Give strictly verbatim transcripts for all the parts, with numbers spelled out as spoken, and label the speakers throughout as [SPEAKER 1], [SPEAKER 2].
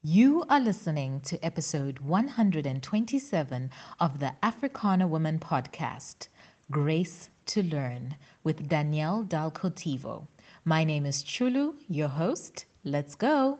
[SPEAKER 1] You are listening to episode one hundred twenty-seven of the Africana Woman podcast, Grace to Learn, with Danielle Dalcotivo. My name is Chulu, your host. Let's go.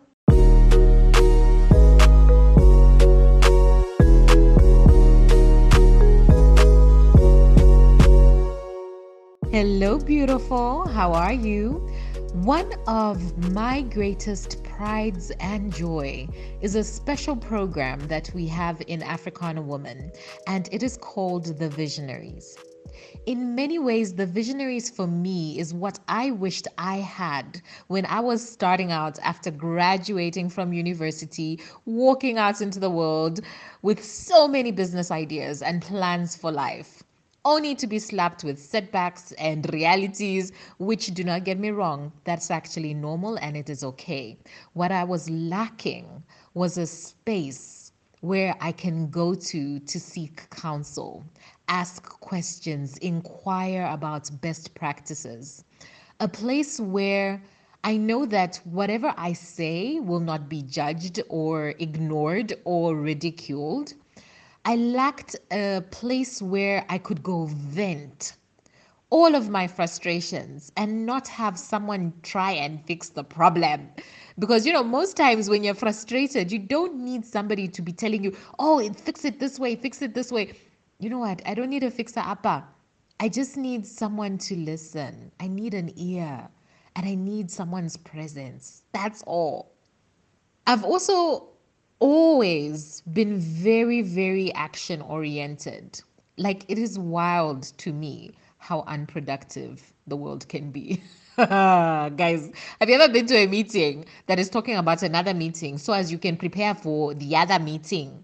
[SPEAKER 1] Hello, beautiful. How are you? One of my greatest prides and joy is a special program that we have in Africana Woman, and it is called The Visionaries. In many ways, The Visionaries for me is what I wished I had when I was starting out after graduating from university, walking out into the world with so many business ideas and plans for life, only to be slapped with setbacks and realities, which, do not get me wrong, that's actually normal and it is okay. What I was lacking was a space where I can go to to seek counsel, ask questions, inquire about best practices. A place where I know that whatever I say will not be judged or ignored or ridiculed. I lacked a place where I could go vent all of my frustrations and not have someone try and fix the problem. Because, you know, most times when you're frustrated, you don't need somebody to be telling you, oh, fix it this way, fix it this way. You know what? I don't need a fixer upper. I just need someone to listen. I need an ear and I need someone's presence. That's all. I've also always been very, very action oriented. Like, it is wild to me how unproductive the world can be. Guys, have you ever been to a meeting that is talking about another meeting so as you can prepare for the other meeting?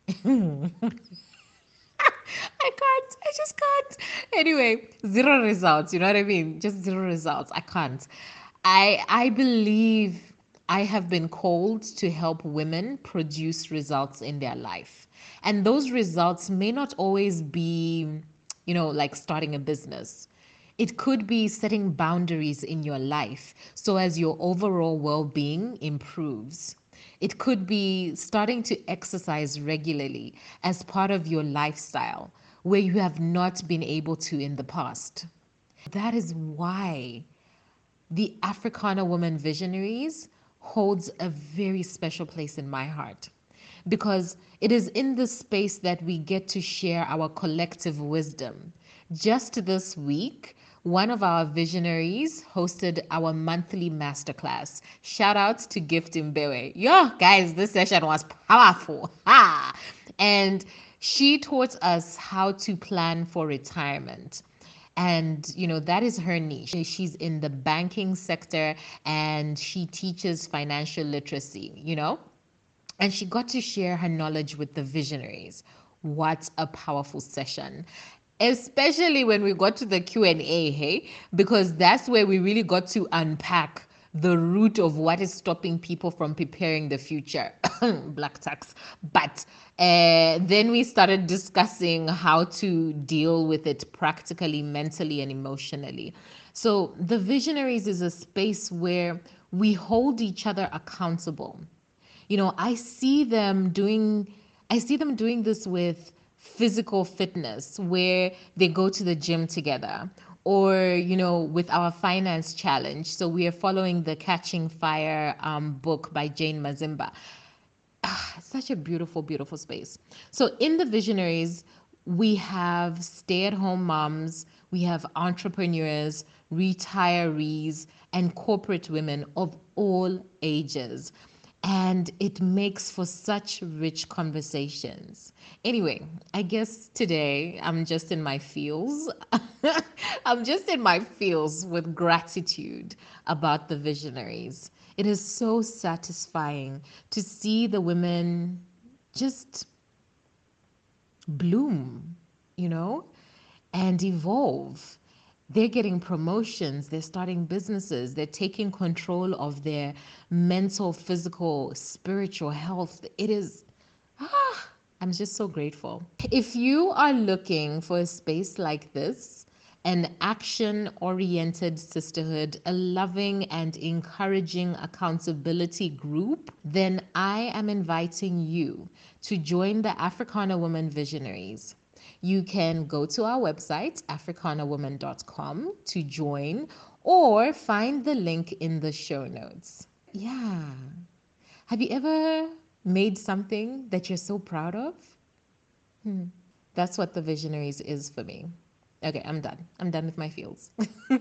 [SPEAKER 1] I can't. I just can't. Anyway, zero results. You know what I mean? Just zero results. I can't. I I believe I have been called to help women produce results in their life. And those results may not always be, you know, like starting a business. It could be setting boundaries in your life so as your overall well being improves. It could be starting to exercise regularly as part of your lifestyle where you have not been able to in the past. That is why the Africana Woman Visionaries holds a very special place in my heart, because it is in this space that we get to share our collective wisdom. Just this week, one of our visionaries hosted our monthly masterclass. Shout out to Gift Mbewe. Yo, guys, this session was powerful. Ha! And she taught us how to plan for retirement. And you know that is her niche. She's in the banking sector and she teaches financial literacy, you know and she got to share her knowledge with the visionaries. What a powerful session, especially when we got to the Q and A, hey, because that's where we really got to unpack the root of what is stopping people from preparing the future. Black tax. But uh, then we started discussing how to deal with it practically, mentally, and emotionally. So the visionaries is a space where we hold each other accountable. you know i see them doing i see them doing this with physical fitness, where they go to the gym together, or you know with our finance challenge. So we are following the Catching Fire um, book by Jane Mazimba. Ah, such a beautiful, beautiful space. So in the visionaries, we have stay-at-home moms, we have entrepreneurs, retirees, and corporate women of all ages. And it makes for such rich conversations. Anyway, I guess today I'm just in my feels. I'm just in my feels with gratitude about the visionaries. It is so satisfying to see the women just bloom, you know, and evolve. They're getting promotions, they're starting businesses, they're taking control of their mental, physical, spiritual health. It is, ah, I'm just so grateful. If you are looking for a space like this, an action-oriented sisterhood, a loving and encouraging accountability group, then I am inviting you to join the Africana Women Visionaries. You can go to our website, africana woman dot com, to join or find the link in the show notes. Yeah. Have you ever made something that you're so proud of? Hmm. That's what the Visionaries is for me. Okay, I'm done. I'm done with my feels.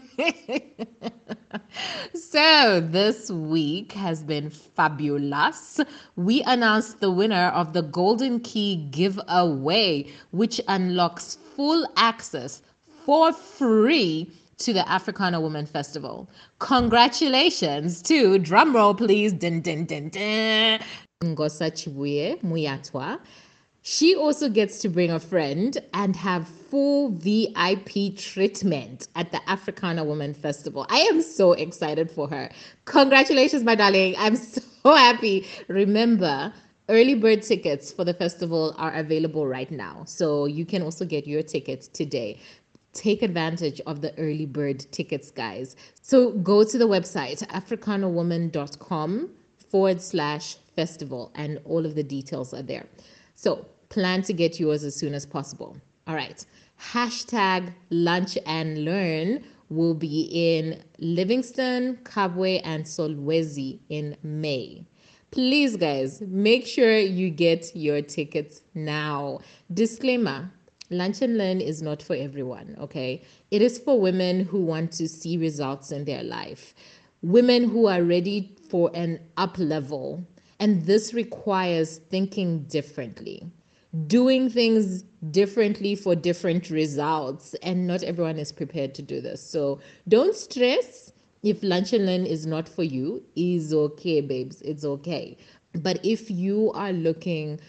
[SPEAKER 1] So, this week has been fabulous. We announced the winner of the Golden Key giveaway, which unlocks full access for free to the Africana Women Festival. Congratulations to, drumroll please, din din din din, Ngosa Chibuye Muyatwa. She also gets to bring a friend and have full V I P treatment at the Africana Women Festival. I am so excited for her. Congratulations, my darling. I'm so happy. Remember, early bird tickets for the festival are available right now. So you can also get your tickets today. Take advantage of the early bird tickets, guys. So go to the website, africana woman dot com forward slash festival, and all of the details are there. So plan to get yours as soon as possible. All right. Hashtag lunch and learn will be in Livingston, Kabwe, and Solwezi in May. Please, guys, make sure you get your tickets now. Disclaimer. Lunch and Learn is not for everyone, okay? It is for women who want to see results in their life, women who are ready for an up level. And this requires thinking differently, doing things differently for different results. And not everyone is prepared to do this. So don't stress if Lunch and Learn is not for you. It's okay, babes. It's okay. But if you are looking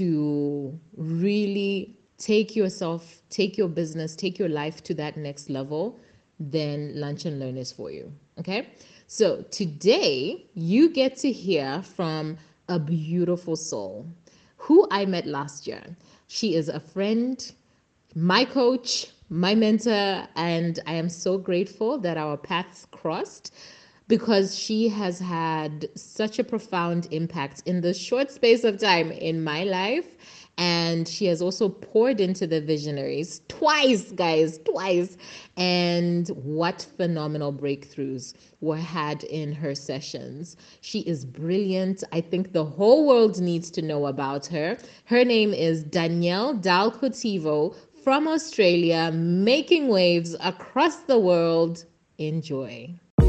[SPEAKER 1] to really take yourself, take your business, take your life to that next level, then Lunch and Learn is for you. Okay? So today you get to hear from a beautiful soul who I met last year. She is a friend, my coach, my mentor, and I am so grateful that our paths crossed because she has had such a profound impact in the short space of time in my life. And she has also poured into the visionaries twice, guys, twice. And what phenomenal breakthroughs were had in her sessions. She is brilliant. I think the whole world needs to know about her. Her name is Danielle Dalcotivo from Australia, making waves across the world. Enjoy.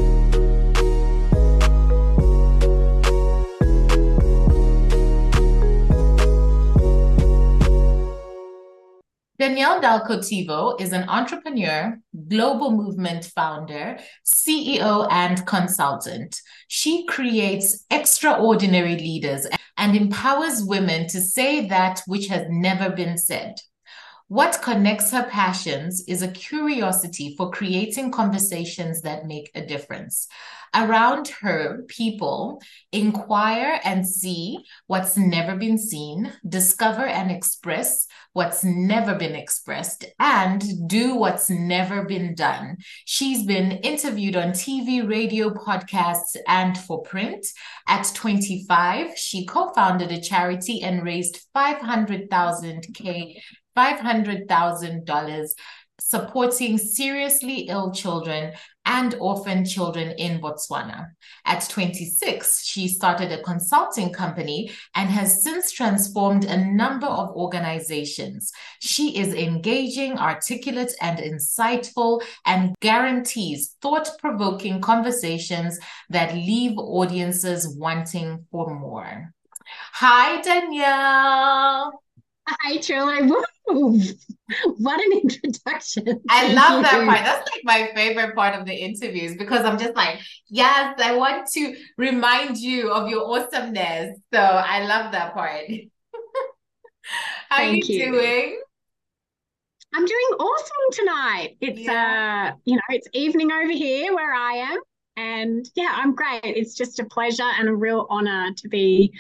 [SPEAKER 1] Danielle Dalcotivo is an entrepreneur, global movement founder, C E O, and consultant. She creates extraordinary leaders and empowers women to say that which has never been said. What connects her passions is a curiosity for creating conversations that make a difference. Around her, people inquire and see what's never been seen, discover and express what's never been expressed, and do what's never been done. She's been interviewed on T V, radio, podcasts, and for print. At twenty-five, she co-founded a charity and raised five hundred thousand K five hundred thousand dollars supporting seriously ill children and orphan children in Botswana. At twenty-six, she started a consulting company and has since transformed a number of organizations. She is engaging, articulate, and insightful, and guarantees thought-provoking conversations that leave audiences wanting for more. Hi, Danielle.
[SPEAKER 2] Hi, Truly. Woo! What an introduction.
[SPEAKER 1] I
[SPEAKER 2] Thank
[SPEAKER 1] love
[SPEAKER 2] you.
[SPEAKER 1] that part. That's like my favorite part of the interviews because I'm just like, yes, I want to remind you of your awesomeness. So I love that part. How are you
[SPEAKER 2] Thank you.
[SPEAKER 1] doing?
[SPEAKER 2] I'm doing awesome tonight. It's
[SPEAKER 1] Yeah.
[SPEAKER 2] uh, you know, it's evening over here where I am. And yeah, I'm great. It's just a pleasure and a real honor to be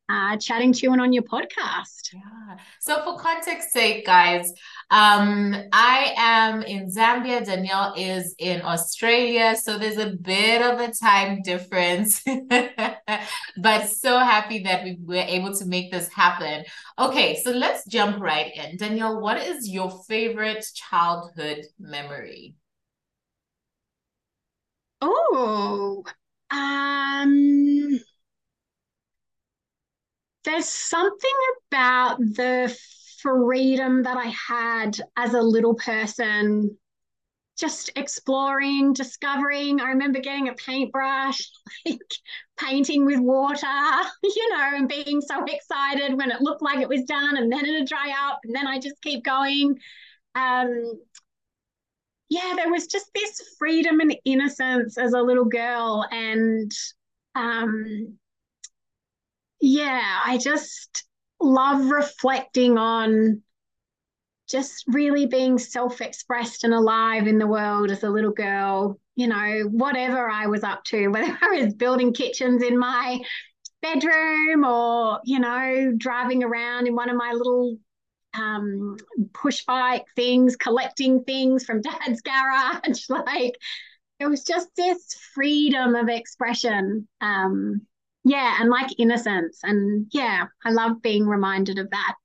[SPEAKER 2] uh, chatting to you and on your podcast.
[SPEAKER 1] Yeah. So for context sake, guys, um, I am in Zambia. Danielle is in Australia, so there's a bit of a time difference. But so happy that we were able to make this happen. Okay, so let's jump right in. Danielle, what is your favorite childhood memory?
[SPEAKER 2] Oh, um, there's something about the freedom that I had as a little person, just exploring, discovering. I remember getting a paintbrush, like painting with water, you know, and being so excited when it looked like it was done, and then it'd dry up, and then I just keep going. Um, yeah, there was just this freedom and innocence as a little girl, and um, yeah, I just love reflecting on just really being self-expressed and alive in the world as a little girl. You know, whatever I was up to, whether I was building kitchens in my bedroom or, you know, driving around in one of my little um, push bike things, collecting things from dad's garage. Like, it was just this freedom of expression. Um, yeah, and like innocence. And yeah, I love being reminded of that.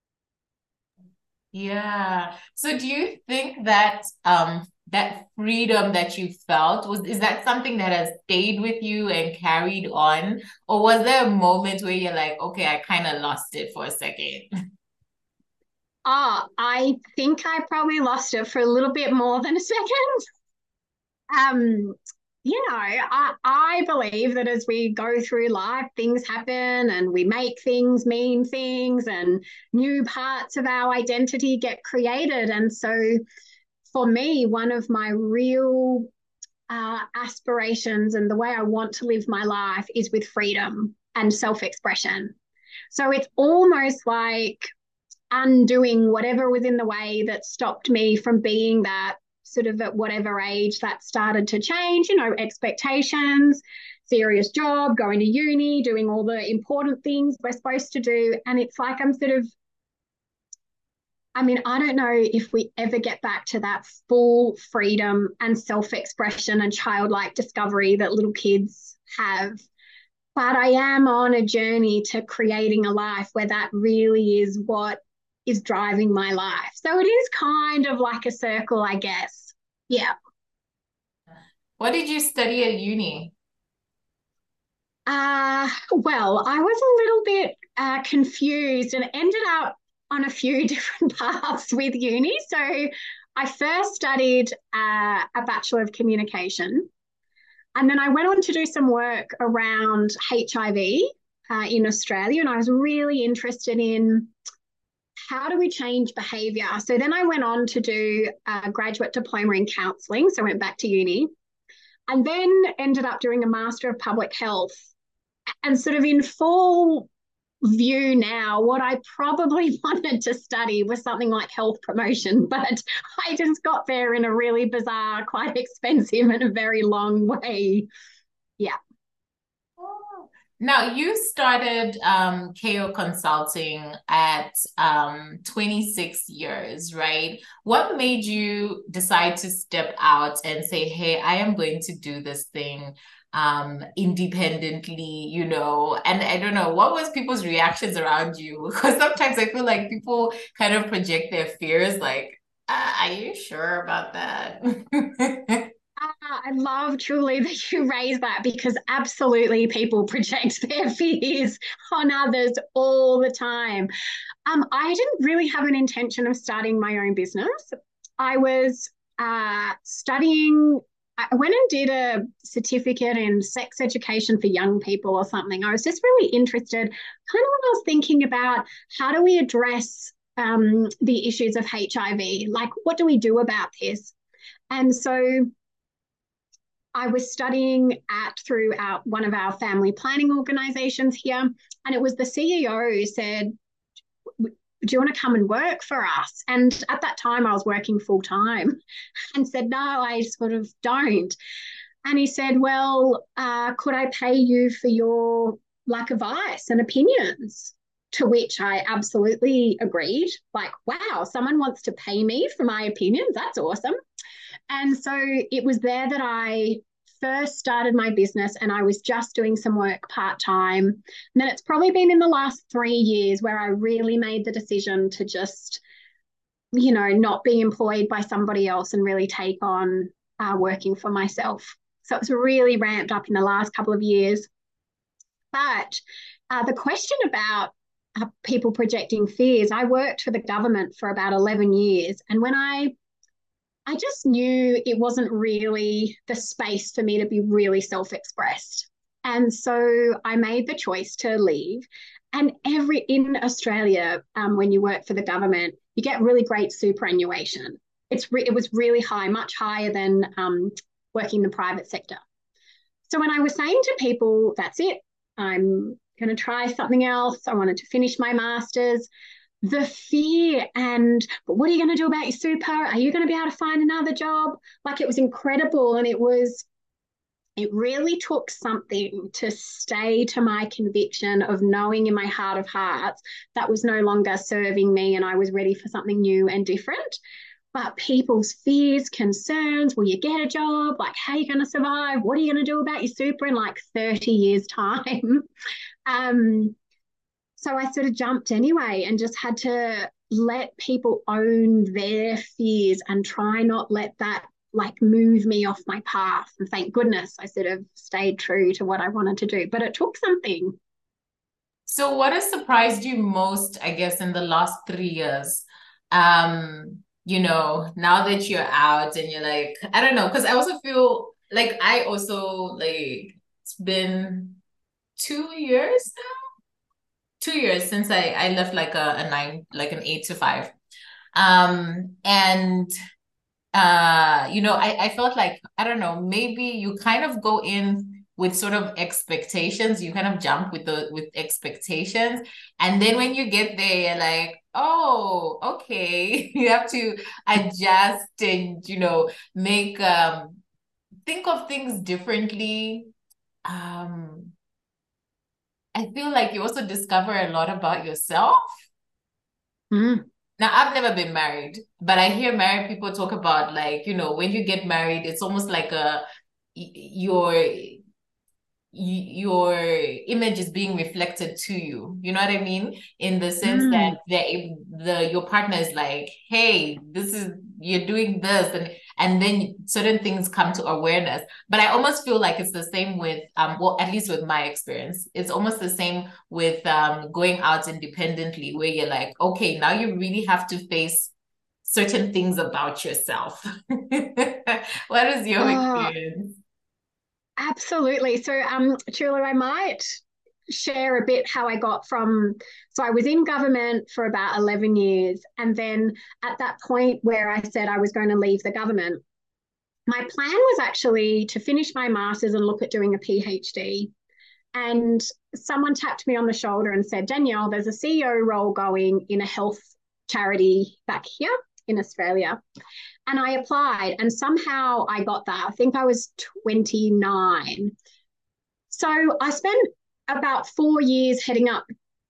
[SPEAKER 1] Yeah. So do you think that um that freedom that you felt was is that something that has stayed with you and carried on? Or was there a moment where you're like, okay, I kind of lost it for a second?
[SPEAKER 2] Ah, oh, I think I probably lost it for a little bit more than a second. Um, you know, I, I believe that as we go through life, things happen and we make things mean things and new parts of our identity get created. And so for me, one of my real uh, aspirations and the way I want to live my life is with freedom and self expression. So it's almost like undoing whatever was in the way that stopped me from being that sort of at whatever age that started to change, you know, expectations, serious job, going to uni, doing all the important things we're supposed to do. And it's like I'm sort of, I mean, I don't know if we ever get back to that full freedom and self expression and childlike discovery that little kids have. But I am on a journey to creating a life where that really is what is driving my life. So it is kind of like a circle, I guess. Yeah.
[SPEAKER 1] What did you study at uni?
[SPEAKER 2] Uh, well, I was a little bit uh, confused and ended up on a few different paths with uni. So I first studied uh, a Bachelor of Communication, and then I went on to do some work around H I V uh, in Australia, and I was really interested in how do we change behaviour. So then I went on to do a graduate diploma in counselling, so I went back to uni, and then ended up doing a Master of Public Health. And sort of in full view now, what I probably wanted to study was something like health promotion, but I just got there in a really bizarre, quite expensive, and a very long way. Yeah.
[SPEAKER 1] Oh. Now you started um, K O Consulting at um, twenty-six years, right? What made you decide to step out and say, hey, I am going to do this thing um, independently, you know? And I don't know, what was people's reactions around you? Because sometimes I feel like people kind of project their fears, like, uh, are you sure about that?
[SPEAKER 2] Uh, I love truly that you raise that because absolutely people project their fears on others all the time. Um, I didn't really have an intention of starting my own business. I was uh, studying, I went and did a certificate in sex education for young people or something. I was just really interested, kind of when I was thinking about how do we address um, the issues of H I V? Like, what do we do about this? And so I was studying at through our, one of our family planning organizations here, and it was the C E O who said, do you want to come and work for us? And at that time, I was working full time and said, no, I sort of don't. And he said, well, uh, could I pay you for your like advice and opinions, to which I absolutely agreed. Like, wow, someone wants to pay me for my opinions. That's awesome. And so it was there that I first started my business, and I was just doing some work part time. And then it's probably been in the last three years where I really made the decision to just, you know, not be employed by somebody else and really take on uh, working for myself. So it's really ramped up in the last couple of years. But uh, the question about uh, people projecting fears, I worked for the government for about eleven years. And when I I just knew it wasn't really the space for me to be really self-expressed. And so I made the choice to leave. And every in Australia, um, when you work for the government, you get really great superannuation. It's re- it was really high, much higher than um, working in the private sector. So when I was saying to people, that's it, I'm going to try something else. I wanted to finish my master's. The fear and, but what are you going to do about your super? Are you going to be able to find another job? Like, it was incredible. And it was, it really took something to stay to my conviction of knowing in my heart of hearts that was no longer serving me and I was ready for something new and different. But people's fears, concerns, will you get a job? Like, how are you going to survive? What are you going to do about your super in like thirty years' time? um, so I sort of jumped anyway and just had to let people own their fears and try not let that like move me off my path. And thank goodness I sort of stayed true to what I wanted to do, but it took something.
[SPEAKER 1] So what has surprised you most, I guess, in the last three years? Um, you know, now that you're out and you're like, I don't know, because I also feel like I also like it's been two years now, two years since I I left like a, a nine, like an eight to five. Um, and uh, you know, I, I felt like, I don't know, maybe you kind of go in with sort of expectations. You kind of jump with the with expectations. And then when you get there, you're like, oh, okay. You have to adjust and, you know, make um think of things differently. Um, I feel like you also discover a lot about yourself.
[SPEAKER 2] Mm.
[SPEAKER 1] Now, I've never been married, but I hear married people talk about like, you know, when you get married, it's almost like a y- your your image is being reflected to you. You know what I mean? In the sense that
[SPEAKER 2] Mm.
[SPEAKER 1] the the your partner is like, hey, this is you're doing this, and and then certain things come to awareness. But I almost feel like it's the same with um, well, at least with my experience, it's almost the same with um going out independently, where you're like, okay, now you really have to face certain things about yourself. What is your
[SPEAKER 2] Oh,
[SPEAKER 1] experience?
[SPEAKER 2] absolutely. So, um, Chula, I might share a bit how I got from. So, I was in government for about eleven years. And then at that point where I said I was going to leave the government, my plan was actually to finish my master's and look at doing a PhD. And someone tapped me on the shoulder and said, Danielle, there's a C E O role going in a health charity back here in Australia. And I applied, and somehow I got that. I think I was twenty-nine. So I spent about four years heading up,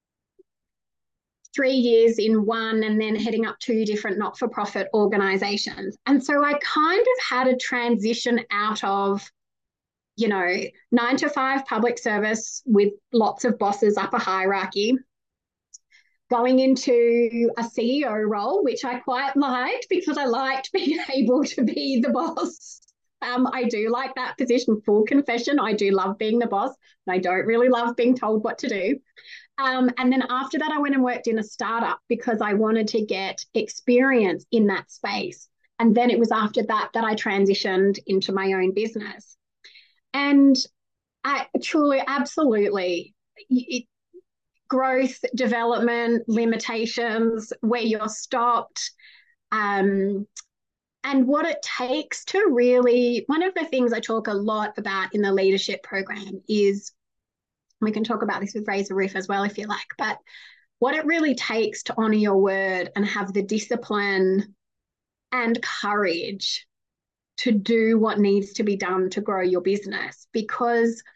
[SPEAKER 2] three years in one, and then heading up two different not for profit organizations. And so I kind of had a transition out of, you know, nine to five public service with lots of bosses up a hierarchy, going into a C E O role, which I quite liked because I liked being able to be the boss. Um, I do like that position, full confession. I do love being the boss, and I don't really love being told what to do. Um, and then after that, I went and worked in a startup because I wanted to get experience in that space. And then it was after that that I transitioned into my own business. And I truly, absolutely, it, growth, development, limitations, where you're stopped, um, and what it takes to really. One of the things I talk a lot about in the leadership program is, we can talk about this with Razor Roof as well if you like, but what it really takes to honor your word and have the discipline and courage to do what needs to be done to grow your business. Because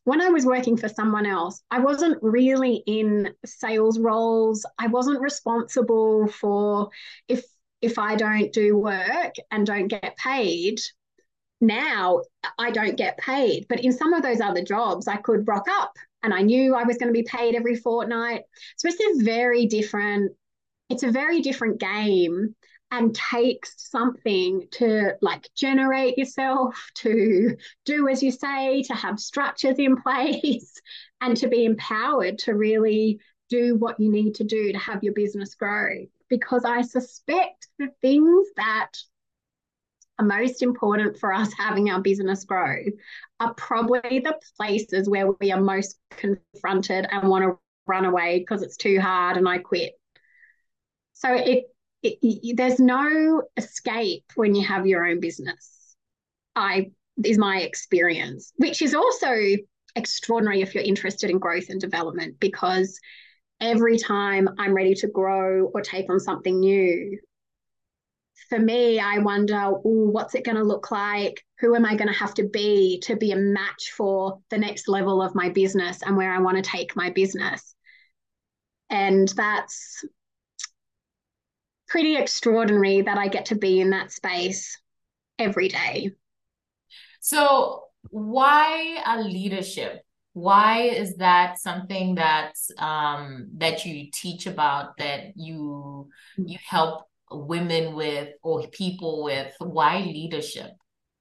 [SPEAKER 2] when I was working for someone else, I wasn't really in sales roles. I wasn't responsible for if if I don't do work and don't get paid. Now I don't get paid, but in some of those other jobs, I could rock up and I knew I was going to be paid every fortnight. So it's a very different, it's a very different game and takes something to like generate yourself, to do as you say, to have structures in place, and to be empowered to really do what you need to do to have your business grow. Because I suspect the things that are most important for us having our business grow are probably the places where we are most confronted and want to run away because it's too hard and I quit. So it, it, it there's no escape when you have your own business. I is my experience, which is also extraordinary if you're interested in growth and development, because every time I'm ready to grow or take on something new, for me, I wonder, ooh, what's it going to look like? Who am I going to have to be to be a match for the next level of my business and where I want to take my business? And that's pretty extraordinary that I get to be in that space every day.
[SPEAKER 3] So why a leadership? Why is that something that um, that you teach about, that you you help women with or people with? Why leadership?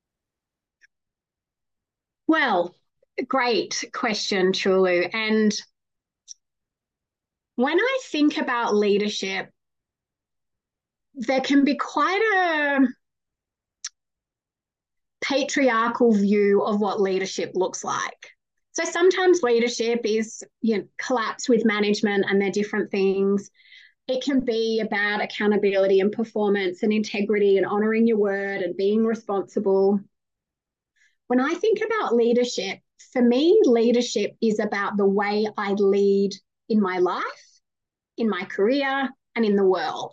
[SPEAKER 2] Well, great question, Chulu. And when I think about leadership, there can be quite a patriarchal view of what leadership looks like. So sometimes leadership is, you know, collapse with management and they're different things. It can be about accountability and performance and integrity and honoring your word and being responsible. When I think about leadership, for me, leadership is about the way I lead in my life, in my career, and in the world.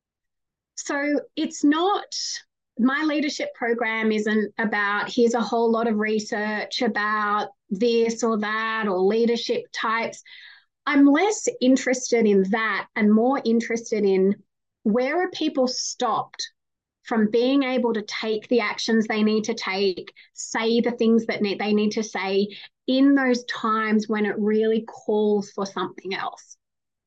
[SPEAKER 2] So it's not, my leadership program isn't about here's a whole lot of research about this or that or leadership types. I'm less interested in that and more interested in where are people stopped from being able to take the actions they need to take, say the things that they need to say in those times when it really calls for something else.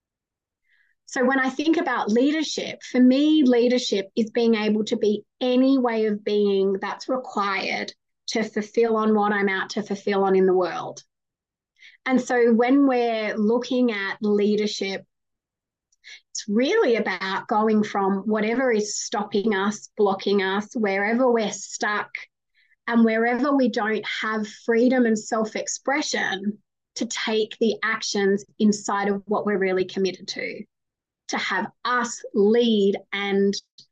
[SPEAKER 2] So when I think about leadership, for me, leadership is being able to be any way of being that's required to fulfill on what I'm out to fulfill on in the world. And so when we're looking at leadership, it's really about going from whatever is stopping us, blocking us, wherever we're stuck, and wherever we don't have freedom and self-expression to take the actions inside of what we're really committed to, to have us lead and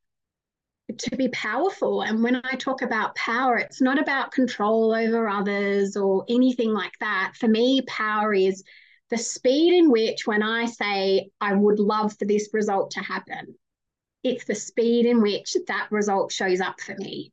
[SPEAKER 2] to be powerful. And when I talk about power, it's not about control over others or anything like that. For me, power is the speed in which when I say, I would love for this result to happen, it's the speed in which that result shows up for me.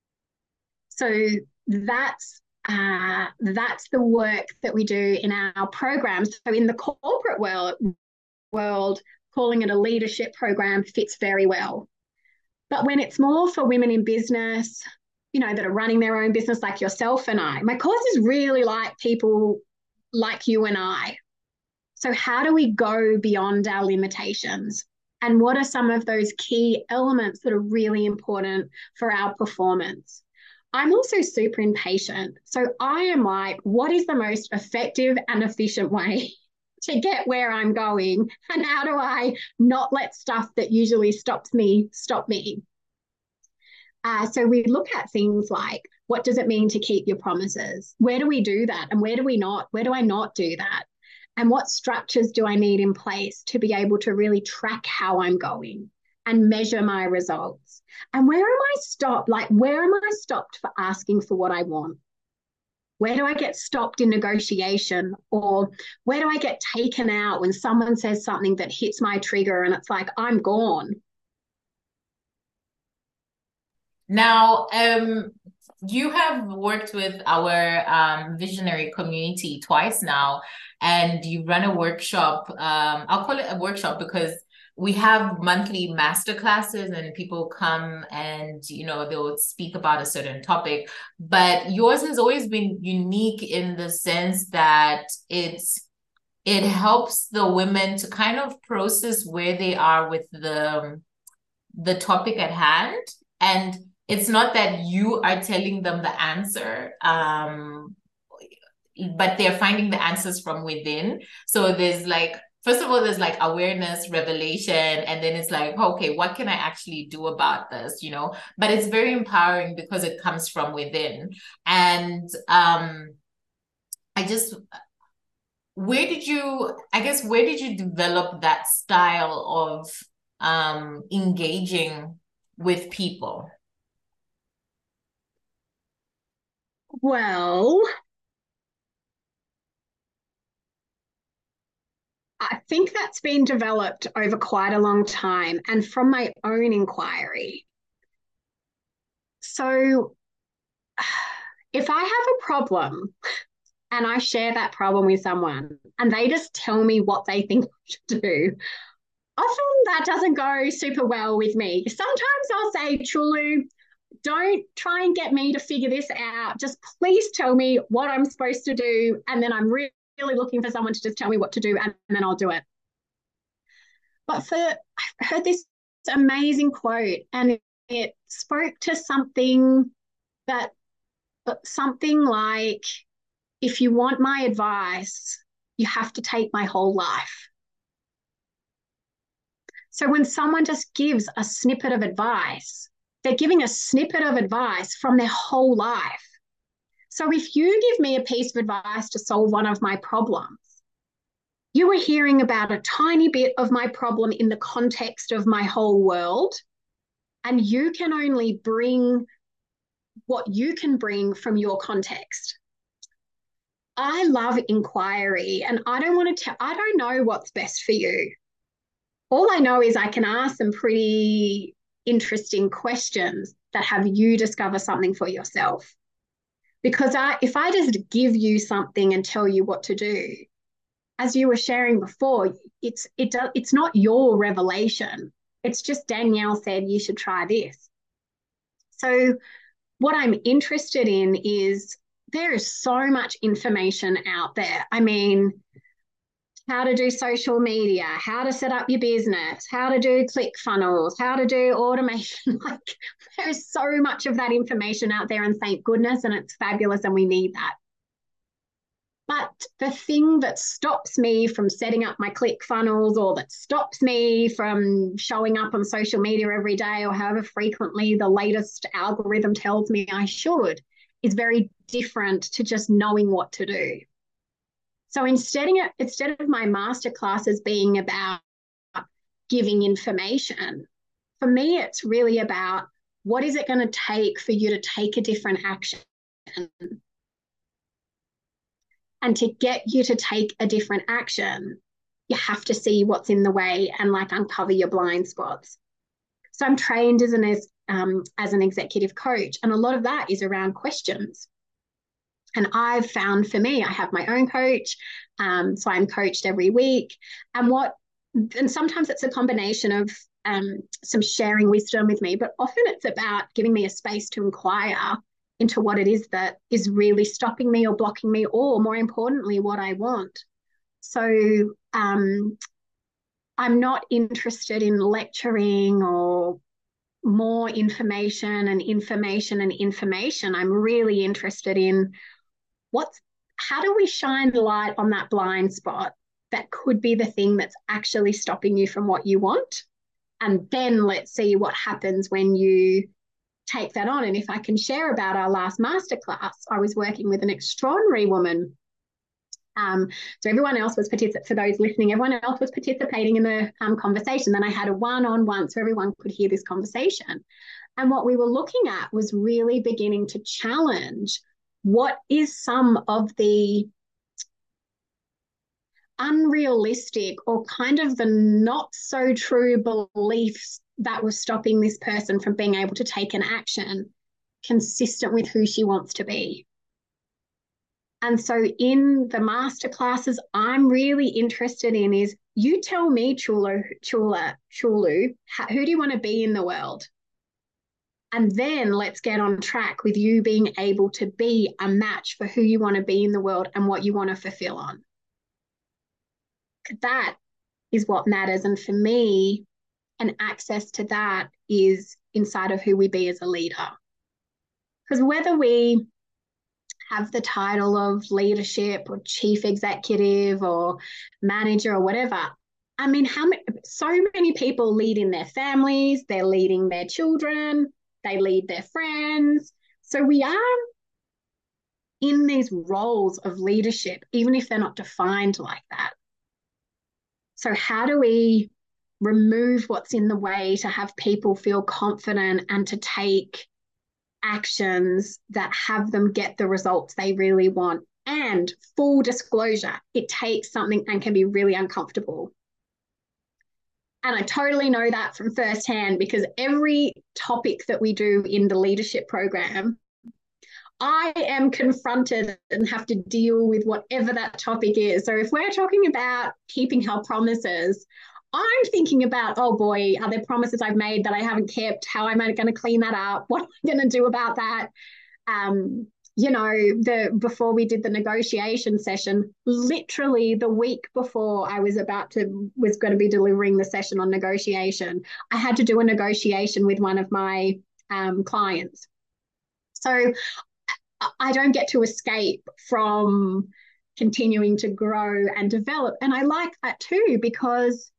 [SPEAKER 2] So that's uh, that's the work that we do in our programs. So in the corporate world, world, calling it a leadership program fits very well. But when it's more for women in business, you know, that are running their own business like yourself and I, my course is really like people like you and I. So how do we go beyond our limitations? And what are some of those key elements that are really important for our performance? I'm also super impatient. So I am like, what is the most effective and efficient way to get where I'm going? And how do I not let stuff that usually stops me stop me? Uh, so we look at things like, what does it mean to keep your promises? Where do we do that? And where do we not? Where do I not do that? And what structures do I need in place to be able to really track how I'm going and measure my results? And where am I stopped? Like, where am I stopped for asking for what I want? Where do I get stopped in negotiation? Or where do I get taken out when someone says something that hits my trigger and it's like, I'm gone?
[SPEAKER 3] Now, um, you have worked with our um, visionary community twice now, and you run a workshop. Um, I'll call it a workshop because we have monthly master classes and people come and, you know, they'll speak about a certain topic. But yours has always been unique in the sense that it's it helps the women to kind of process where they are with the the topic at hand. And it's not that you are telling them the answer, um, but they're finding the answers from within. So there's like, first of all, there's like awareness, revelation, and then it's like, okay, what can I actually do about this? You know, but it's very empowering because it comes from within. And um, I just, where did you, I guess, where did you develop that style of um, engaging with people?
[SPEAKER 2] Well, I think that's been developed over quite a long time and from my own inquiry. So if I have a problem and I share that problem with someone and they just tell me what they think I should do, often that doesn't go super well with me. Sometimes I'll say, Chulu, don't try and get me to figure this out. Just please tell me what I'm supposed to do. And then I'm really, really looking for someone to just tell me what to do, and then I'll do it. But for, I heard this amazing quote, and it, it spoke to something that, something like, if you want my advice, you have to take my whole life. So when someone just gives a snippet of advice, they're giving a snippet of advice from their whole life. So if you give me a piece of advice to solve one of my problems, you are hearing about a tiny bit of my problem in the context of my whole world, and you can only bring what you can bring from your context. I love inquiry, and I don't want to tell, I don't know what's best for you. All I know is I can ask some pretty interesting questions that have you discover something for yourself. Because I, if I just give you something and tell you what to do, as you were sharing before, it's it do, it's not your revelation. It's just Danielle said you should try this. So what I'm interested in is there is so much information out there. I mean, how to do social media, how to set up your business, how to do click funnels, how to do automation. Like, there's so much of that information out there, and thank goodness, and it's fabulous, and we need that. But the thing that stops me from setting up my click funnels, or that stops me from showing up on social media every day, or however frequently the latest algorithm tells me I should, is very different to just knowing what to do. So instead of, instead of my masterclasses being about giving information, for me, it's really about what is it going to take for you to take a different action. And to get you to take a different action, you have to see what's in the way and like uncover your blind spots. So I'm trained as an, as, um, as an executive coach, and a lot of that is around questions. And I've found, for me, I have my own coach. Um, so I'm coached every week. And what, and sometimes it's a combination of um, some sharing wisdom with me, but often it's about giving me a space to inquire into what it is that is really stopping me or blocking me, or more importantly, what I want. So um, I'm not interested in lecturing or more information and information and information. I'm really interested in what's, how do we shine the light on that blind spot that could be the thing that's actually stopping you from what you want? And then let's see what happens when you take that on. And if I can share about our last masterclass, I was working with an extraordinary woman. Um, so everyone else was participating, for those listening, everyone else was participating in the um, conversation. Then I had a one-on-one so everyone could hear this conversation. And what we were looking at was really beginning to challenge what is some of the unrealistic or kind of the not so true beliefs that were stopping this person from being able to take an action. consistent with who she wants to be. And so in the masterclasses, I'm really interested in is you tell me, Chulu, Chula, Chulu, who do you want to be in the world? And then let's get on track with you being able to be a match for who you want to be in the world and what you want to fulfill on. That is what matters. And for me, and access to that is inside of who we be as a leader. Because whether we have the title of leadership or chief executive or manager or whatever, I mean, how many, so many people lead in their families, they're leading their children, they lead their friends. So we are in these roles of leadership, even if they're not defined like that. So how do we remove what's in the way to have people feel confident and to take actions that have them get the results they really want? And full disclosure, it takes something and can be really uncomfortable. And I totally know that from firsthand, because every topic that we do in the leadership program, I am confronted and have to deal with whatever that topic is. So if we're talking about keeping our promises, I'm thinking about, oh boy, are there promises I've made that I haven't kept? How am I going to clean that up? What am I going to do about that? Um, you know, the before we did the negotiation session, literally the week before I was about to, was going to be delivering the session on negotiation, I had to do a negotiation with one of my um, clients. So I don't get to escape from continuing to grow and develop. And I like that too, because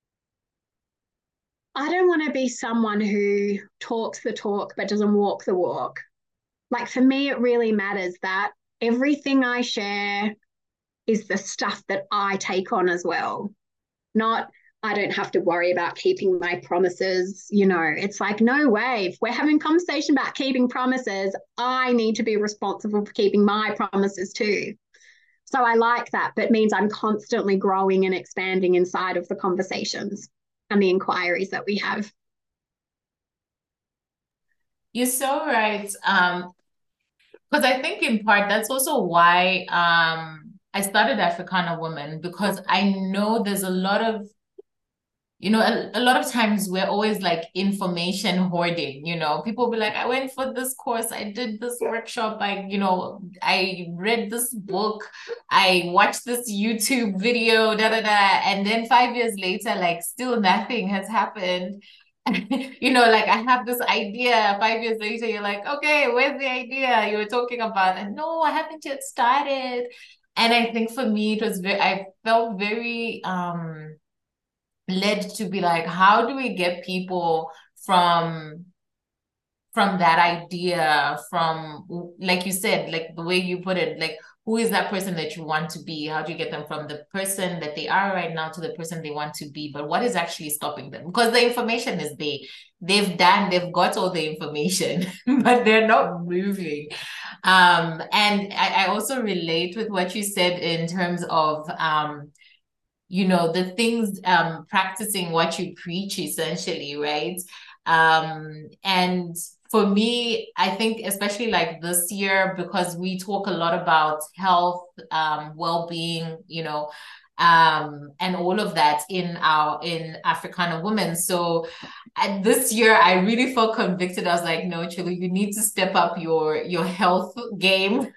[SPEAKER 2] I don't want to be someone who talks the talk but doesn't walk the walk. Like, for me, it really matters that everything I share is the stuff that I take on as well. Not, I don't have to worry about keeping my promises. You know, it's like, no way. If we're having a conversation about keeping promises, I need to be responsible for keeping my promises too. So I like that, but it means I'm constantly growing and expanding inside of the conversations and the inquiries that we have.
[SPEAKER 3] You're so right. Um, because I think in part that's also why um I started Africana Women, because I know there's a lot of, you know, a, a lot of times we're always like information hoarding, you know, people be like, I went for this course, I did this workshop, I, you know, I read this book, I watched this YouTube video, da da da. And then five years later, like still nothing has happened. You know, like I have this idea, five years later, you're like, okay, where's the idea you were talking about? And no, I haven't yet started. And I think for me, it was very, I felt very um led to be like, how do we get people from from that idea, from, like you said, like the way you put it, like, who is that person that you want to be? How do you get them from the person that they are right now to the person they want to be? But what is actually stopping them? Because the information is there. They've done, they've got all the information, but they're not moving. Um, and I, I also relate with what you said in terms of, um, you know, the things, um, practicing what you preach, essentially, right? Um, and for me, I think especially like this year, because we talk a lot about health, um, well-being, you know, um, and all of that in our in Africana Women. So and this year, I really felt convicted. I was like, no, Chulu, you need to step up your your health game.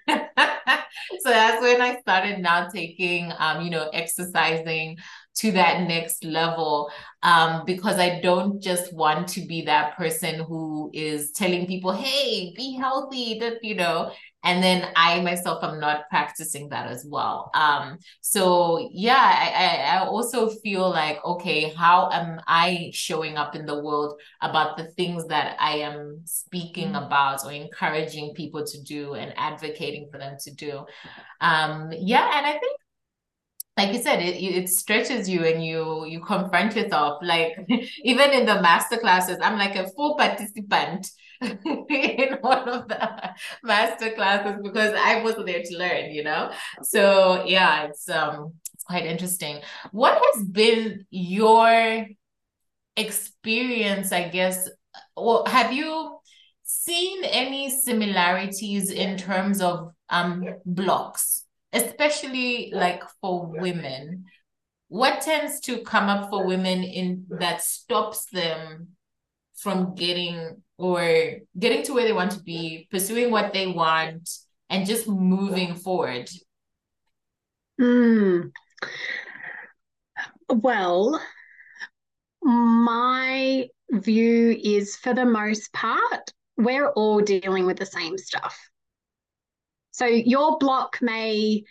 [SPEAKER 3] So that's when I started now taking, um, you know, exercising to that next level, um, because I don't just want to be that person who is telling people, hey, be healthy, that, you know, and then I myself am not practicing that as well. Um, so yeah, I, I, I also feel like, okay, how am I showing up in the world about the things that I am speaking about or encouraging people to do and advocating for them to do? Um, yeah, and I think, like you said, it it stretches you and you you confront yourself. Like even in the master classes, I'm like a full participant in one of the master classes because I was there to learn, you know? So yeah, it's um it's quite interesting. What has been your experience, I guess, or have you seen any similarities in terms of um blocks, especially like for women? What tends to come up for women in that stops them from getting or getting to where they want to be, pursuing what they want, and just moving forward?
[SPEAKER 2] Mm. Well, my view is for the most part, we're all dealing with the same stuff. So your block may,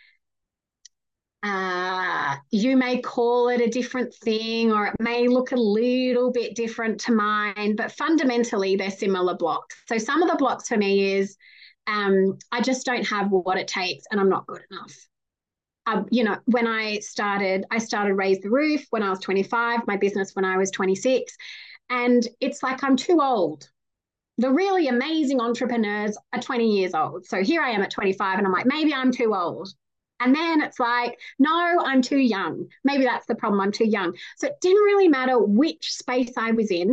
[SPEAKER 2] uh, you may call it a different thing, or it may look a little bit different to mine, but fundamentally they're similar blocks. So some of the blocks for me is, um, I just don't have what it takes and I'm not good enough. Uh, you know, when I started, I started Raise the Roof when I was twenty-five, my business when I was twenty-six. And it's like I'm too old. The really amazing entrepreneurs are twenty years old. So here I am at twenty-five and I'm like, maybe I'm too old. And then it's like, no, I'm too young. Maybe that's the problem. I'm too young. So it didn't really matter which space I was in.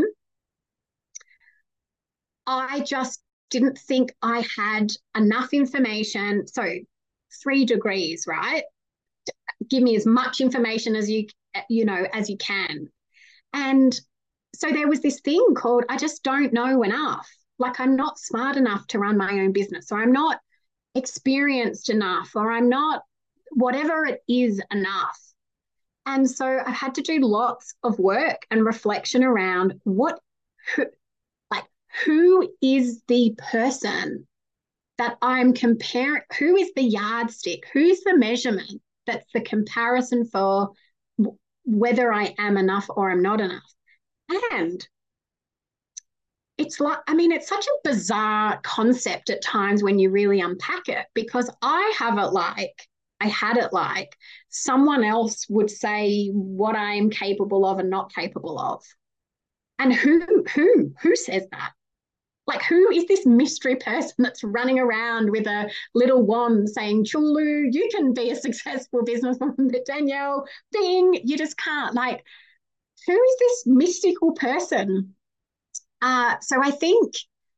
[SPEAKER 2] I just didn't think I had enough information. So three degrees, right? Give me as much information as you, you know, as you can. And so there was this thing called, I just don't know enough. Like I'm not smart enough to run my own business, or I'm not experienced enough, or I'm not whatever it is enough. And so I had to do lots of work and reflection around what, who, like, who is the person that I'm comparing? Who is the yardstick? Who's the measurement that's the comparison for whether I am enough or I'm not enough? And it's like, I mean, it's such a bizarre concept at times when you really unpack it, because I have it like, I had it like someone else would say what I'm capable of and not capable of. And who, who, who says that? Like, who is this mystery person that's running around with a little wand saying, Chulu, you can be a successful businesswoman, but Danielle, Bing, you just can't. Like, who is this mystical person? Uh, so I think,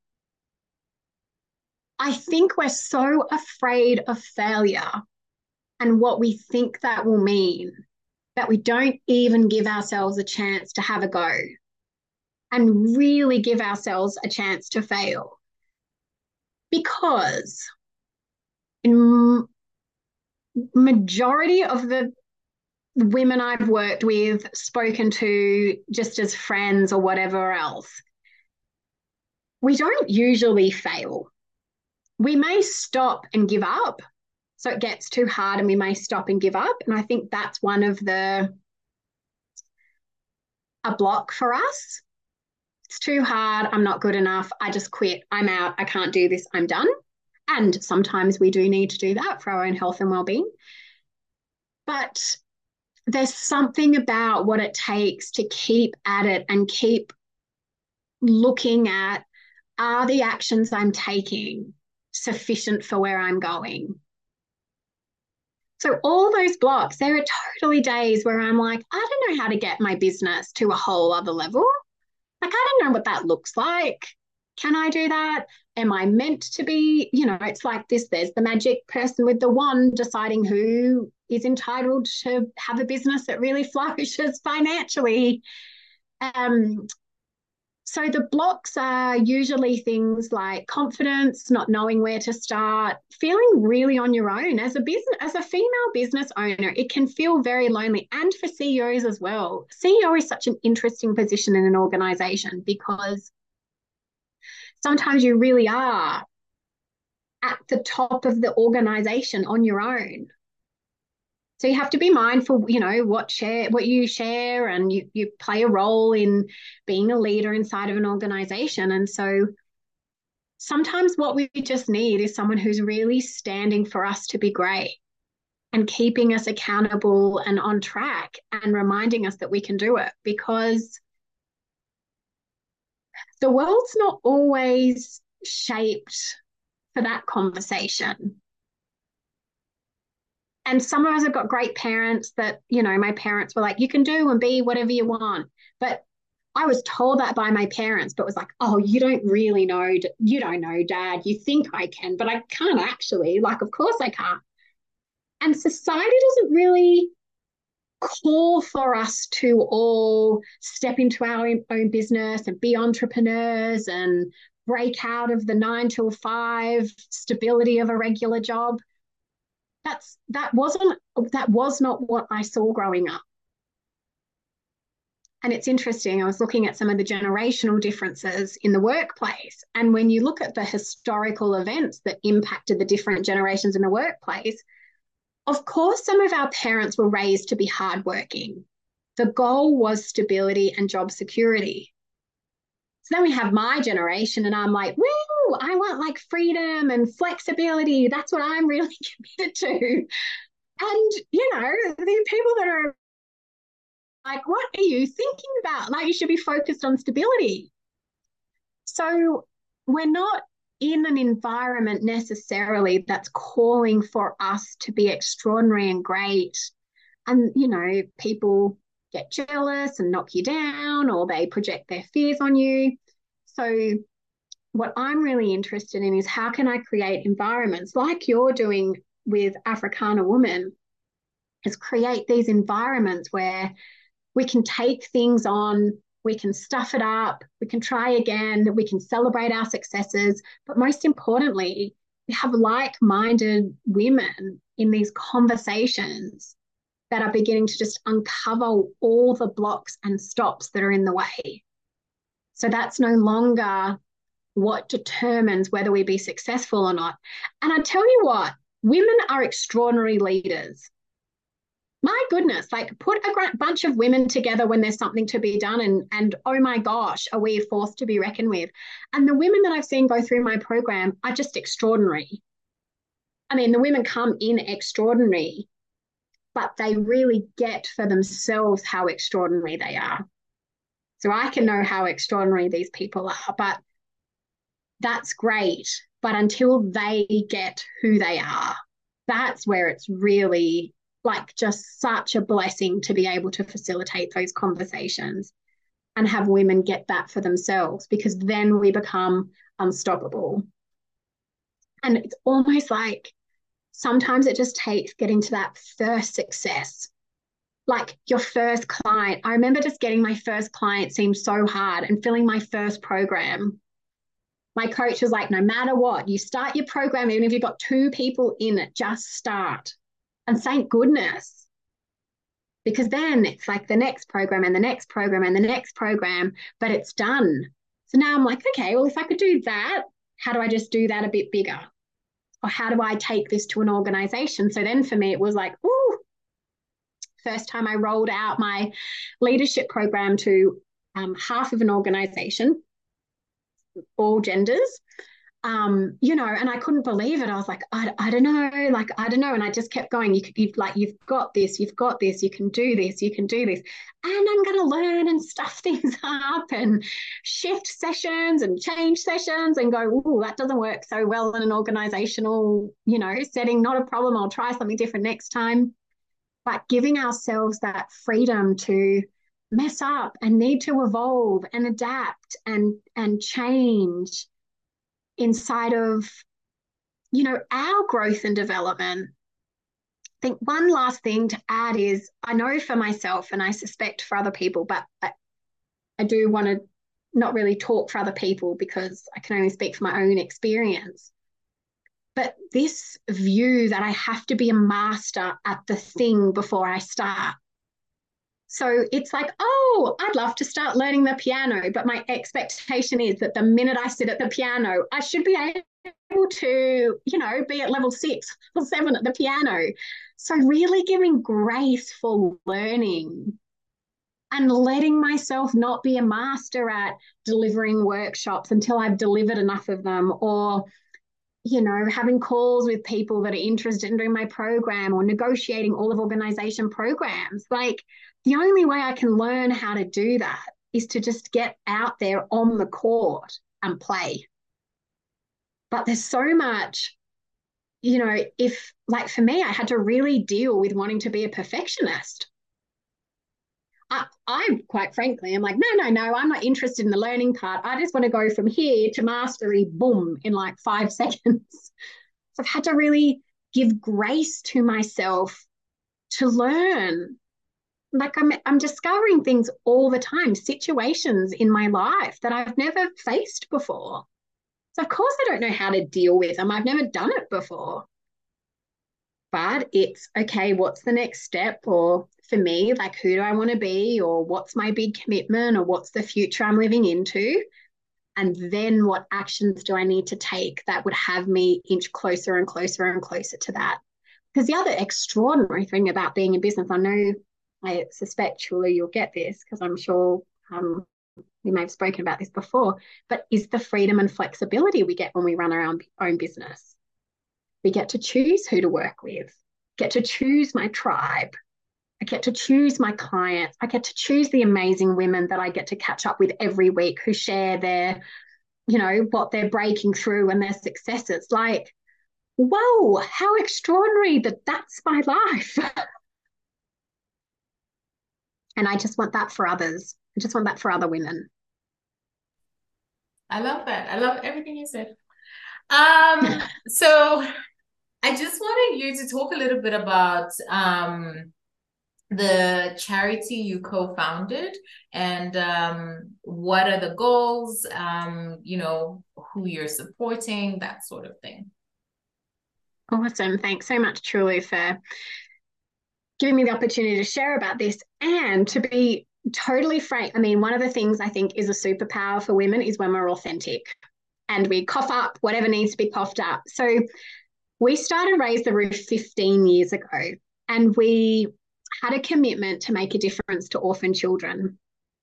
[SPEAKER 2] I think we're so afraid of failure and what we think that will mean that we don't even give ourselves a chance to have a go and really give ourselves a chance to fail. Because in majority of the women I've worked with, spoken to just as friends or whatever else, we don't usually fail. We may stop and give up. So it gets too hard and we may stop and give up. And I think that's one of the, a block for us. It's too hard. I'm not good enough. I just quit. I'm out. I can't do this. I'm done. And sometimes we do need to do that for our own health and well-being. But there's something about what it takes to keep at it and keep looking at, are the actions I'm taking sufficient for where I'm going? So all those blocks, there are totally days where I'm like, I don't know how to get my business to a whole other level. Like, I don't know what that looks like. Can I do that? Am I meant to be? You know, it's like this, there's the magic person with the wand deciding who is entitled to have a business that really flourishes financially. Um, so the blocks are usually things like confidence, not knowing where to start, feeling really on your own. As a business, as a female business owner, it can feel very lonely, and for C E Os as well. C E O is such an interesting position in an organization because sometimes you really are at the top of the organization on your own. So you have to be mindful, you know, what share, what you share, and you, you play a role in being a leader inside of an organization. And so sometimes what we just need is someone who's really standing for us to be great and keeping us accountable and on track and reminding us that we can do it, because the world's not always shaped for that conversation. And some of us have got great parents that, you know, my parents were like, you can do and be whatever you want. But I was told that by my parents, but was like, oh, you don't really know, you don't know, Dad. You think I can, but I can't actually. Like, of course I can't. And society doesn't really call for us to all step into our own business and be entrepreneurs and break out of the nine till five stability of a regular job. That's that wasn't that was not what I saw growing up. And it's interesting, I was looking at some of the generational differences in the workplace. And when you look at the historical events that impacted the different generations in the workplace, of course, some of our parents were raised to be hardworking. The goal was stability and job security. So then we have my generation, and I'm like, woo, I want like freedom and flexibility. That's what I'm really committed to. And, you know, the people that are like, what are you thinking about? Like, you should be focused on stability. So we're not in an environment necessarily that's calling for us to be extraordinary and great. And, you know, people get jealous and knock you down, or they project their fears on you. So what I'm really interested in is how can I create environments like you're doing with Africana Women, is create these environments where we can take things on, we can stuff it up, we can try again, we can celebrate our successes, but most importantly, we have like-minded women in these conversations that are beginning to just uncover all the blocks and stops that are in the way. So that's no longer what determines whether we be successful or not. And I tell you what, women are extraordinary leaders. My goodness, like put a bunch of women together when there's something to be done, and, and oh my gosh, are we a force to be reckoned with? And the women that I've seen go through my program are just extraordinary. I mean, the women come in extraordinary, but they really get for themselves how extraordinary they are. So I can know how extraordinary these people are, but that's great. But until they get who they are, that's where it's really like just such a blessing to be able to facilitate those conversations and have women get that for themselves, because then we become unstoppable. And it's almost like sometimes it just takes getting to that first success, like your first client. I remember just getting my first client seemed so hard, and filling my first program. My coach was like, no matter what, you start your program, even if you've got two people in it, just start. And thank goodness, because then it's like the next program and the next program and the next program, but it's done. So now I'm like, okay, well, if I could do that, how do I just do that a bit bigger? Or how do I take this to an organization? So then for me, it was like, ooh, first time I rolled out my leadership program to um, half of an organization, all genders. Um, you know, and I couldn't believe it. I was like, I, I don't know, like, I don't know. And I just kept going, you, you've like, you've got this, you've got this, you can do this, you can do this. And I'm going to learn and stuff things up and shift sessions and change sessions and go, oh, that doesn't work so well in an organizational, you know, setting. Not a problem. I'll try something different next time. But giving ourselves that freedom to mess up and need to evolve and adapt and, and change inside of, you know, our growth and development. I think one last thing to add is, I know for myself, and I suspect for other people, but I, I do want to not really talk for other people because I can only speak for my own experience. But this view that I have to be a master at the thing before I start. So it's like, oh, I'd love to start learning the piano, but my expectation is that the minute I sit at the piano, I should be able to, you know, be at level six or seven at the piano. So really giving grace for learning and letting myself not be a master at delivering workshops until I've delivered enough of them, or, you know, having calls with people that are interested in doing my program, or negotiating all of organization programs. Like, the only way I can learn how to do that is to just get out there on the court and play. But there's so much, you know, if, like for me, I had to really deal with wanting to be a perfectionist. I, I quite frankly, I'm like, no, no, no, I'm not interested in the learning part. I just want to go from here to mastery, boom, in like five seconds. So I've had to really give grace to myself to learn. Like I'm, I'm discovering things all the time, situations in my life that I've never faced before. So of course I don't know how to deal with them. I've never done it before. But it's okay, what's the next step? Or for me, like, who do I want to be? Or what's my big commitment? Or what's the future I'm living into? And then what actions do I need to take that would have me inch closer and closer and closer to that? Because the other extraordinary thing about being in business, I know, I suspect surely you'll get this because I'm sure um, we may have spoken about this before, but is the freedom and flexibility we get when we run our own, own business. We get to choose who to work with, get to choose my tribe. I get to choose my clients. I get to choose the amazing women that I get to catch up with every week who share their, you know, what they're breaking through and their successes. Like, whoa, how extraordinary that that's my life. And I just want that for others. I just want that for other women.
[SPEAKER 3] I love that. I love everything you said. Um, so I just wanted you to talk a little bit about um, the charity you co-founded and um, what are the goals, um, you know, who you're supporting, that sort of thing.
[SPEAKER 2] Awesome. Thanks so much, Trulu, for giving me the opportunity to share about this. And to be totally frank, I mean, one of the things I think is a superpower for women is when we're authentic and we cough up whatever needs to be coughed up. So we started Raise the Roof fifteen years ago, and we had a commitment to make a difference to orphan children.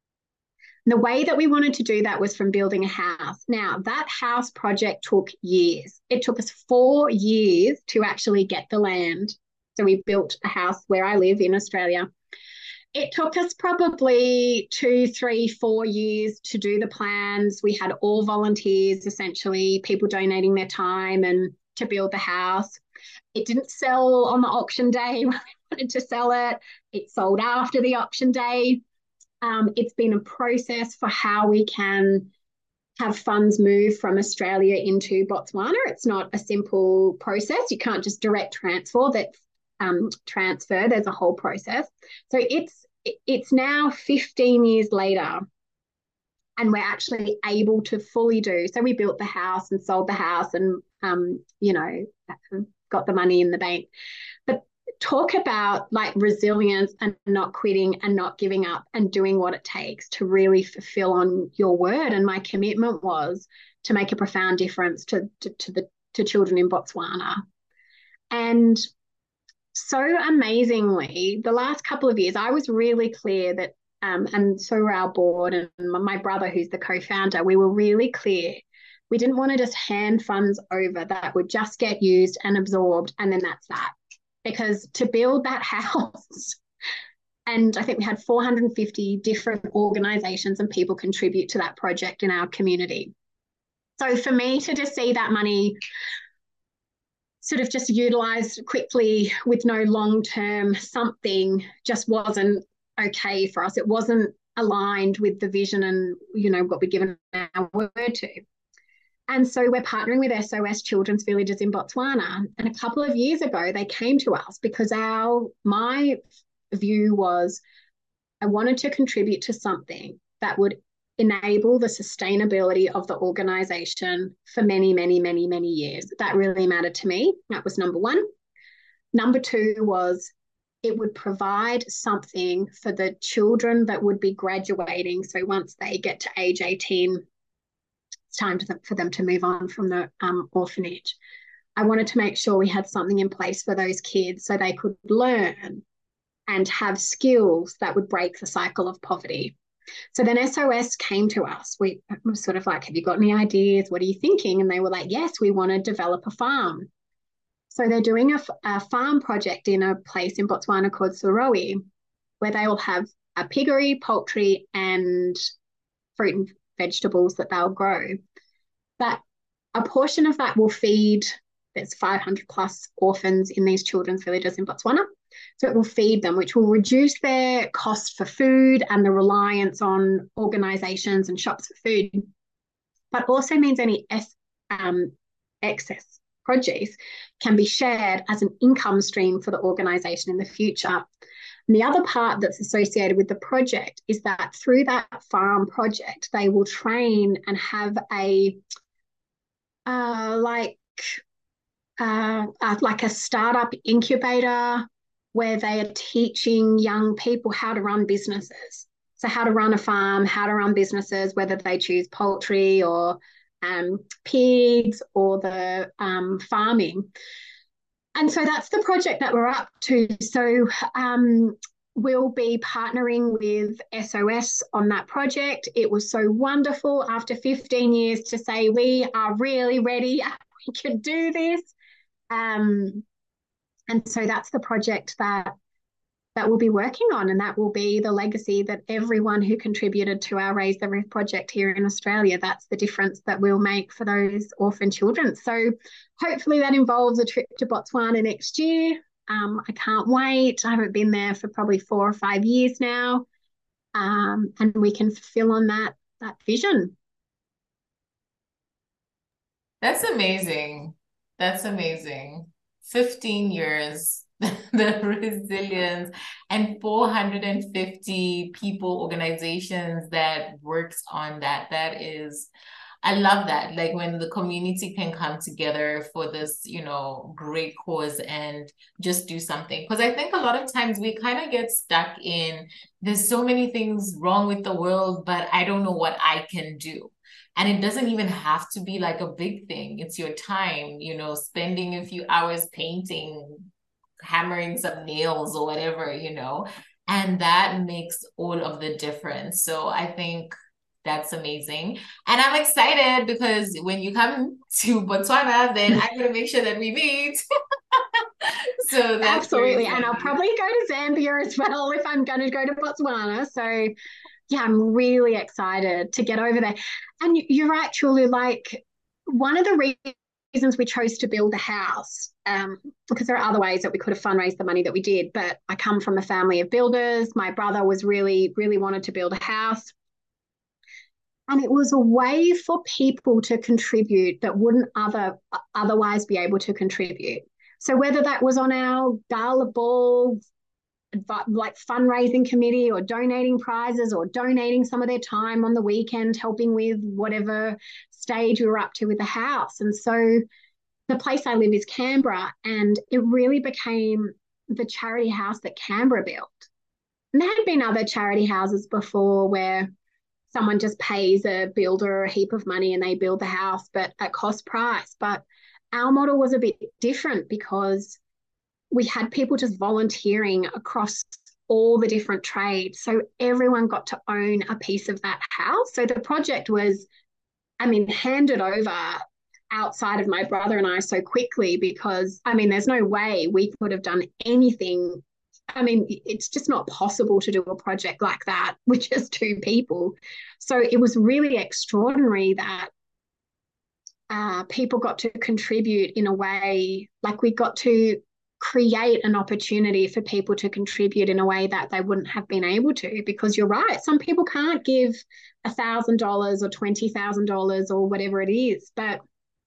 [SPEAKER 2] The way that we wanted to do that was from building a house. Now, that house project took years. It took us four years to actually get the land. So we built a house where I live in Australia. It took us probably two, three, four years to do the plans. We had all volunteers, essentially, people donating their time and to build the house. It didn't sell on the auction day when we wanted to sell it. It sold after the auction day. Um, it's been a process for how we can have funds move from Australia into Botswana. It's not a simple process. You can't just direct transfer that um, transfer. There's a whole process. So it's it's now fifteen years later, and we're actually able to fully do. So we built the house and sold the house, and um, you know, got the money in the bank. But talk about like resilience and not quitting and not giving up and doing what it takes to really fulfill on your word. And my commitment was to make a profound difference to, to, to the to children in Botswana. And so amazingly, the last couple of years, I was really clear that, um, and so were our board and my brother, who's the co-founder, we were really clear. We didn't want to just hand funds over that would just get used and absorbed, and then that's that. Because to build that house, and I think we had four hundred fifty different organisations and people contribute to that project in our community. So for me to just see that money sort of just utilised quickly with no long-term something just wasn't okay for us. It wasn't aligned with the vision and, you know, what we're given our word to. And so we're partnering with S O S Children's Villages in Botswana. And a couple of years ago, they came to us because our my view was I wanted to contribute to something that would enable the sustainability of the organisation for many, many, many, many years. That really mattered to me. That was number one. Number two was it would provide something for the children that would be graduating. So once they get to age eighteen, it's time to th- for them to move on from the um, orphanage. I wanted to make sure we had something in place for those kids so they could learn and have skills that would break the cycle of poverty. So then S O S came to us. We were sort of like, have you got any ideas? What are you thinking? And they were like, yes, we want to develop a farm. So they're doing a, a farm project in a place in Botswana called Soroe, where they will have a piggery, poultry, and fruit and vegetables that they'll grow. But a portion of that will feed, there's five hundred plus orphans in these children's villages in Botswana. So it will feed them, which will reduce their cost for food and the reliance on organisations and shops for food, but also means any um, excess produce can be shared as an income stream for the organisation in the future. And the other part that's associated with the project is that through that farm project, they will train and have a uh, like uh, uh, like a startup incubator where they are teaching young people how to run businesses. So how to run a farm, how to run businesses, whether they choose poultry or um, pigs or the um, farming. And so that's the project that we're up to. So um, we'll be partnering with S O S on that project. It was so wonderful after fifteen years to say we are really ready. We can do this. Um, and so that's the project that that we'll be working on, and that will be the legacy that everyone who contributed to our Raise the Roof project here in Australia, that's the difference that we'll make for those orphan children. So hopefully that involves a trip to Botswana next year. Um, I can't wait. I haven't been there for probably four or five years now, um, and we can fulfill on that, that vision.
[SPEAKER 3] That's amazing. That's amazing. fifteen years. The resilience and four hundred fifty people, organizations that works on that. That is, I love that. Like when the community can come together for this, you know, great cause and just do something. Because I think a lot of times we kind of get stuck in, there's so many things wrong with the world, but I don't know what I can do. And it doesn't even have to be like a big thing. It's your time, you know, spending a few hours painting, hammering some nails or whatever, you know, and that makes all of the difference. So I think that's amazing. And I'm excited because when you come to Botswana, then I'm going to make sure that we meet. So that's
[SPEAKER 2] absolutely. And I'll probably go to Zambia as well if I'm going to go to Botswana. So yeah, I'm really excited to get over there. And you're actually like, one of the reasons reasons we chose to build a house, um, because there are other ways that we could have fundraised the money that we did, but I come from a family of builders. My brother was really, really wanted to build a house. And it was a way for people to contribute that wouldn't other otherwise be able to contribute. So whether that was on our gala ball, like fundraising committee, or donating prizes, or donating some of their time on the weekend, helping with whatever stage we were up to with the house. And so the place I live is Canberra, and it really became the charity house that Canberra built. And there had been other charity houses before where someone just pays a builder a heap of money and they build the house, but at cost price. But our model was a bit different because we had people just volunteering across all the different trades. So everyone got to own a piece of that house. So the project was, I mean, handed over outside of my brother and I so quickly because, I mean, there's no way we could have done anything. I mean, it's just not possible to do a project like that with just two people. So it was really extraordinary that uh, people got to contribute in a way, like we got to create an opportunity for people to contribute in a way that they wouldn't have been able to, because you're right, some people can't give a thousand dollars or twenty thousand dollars or whatever it is, but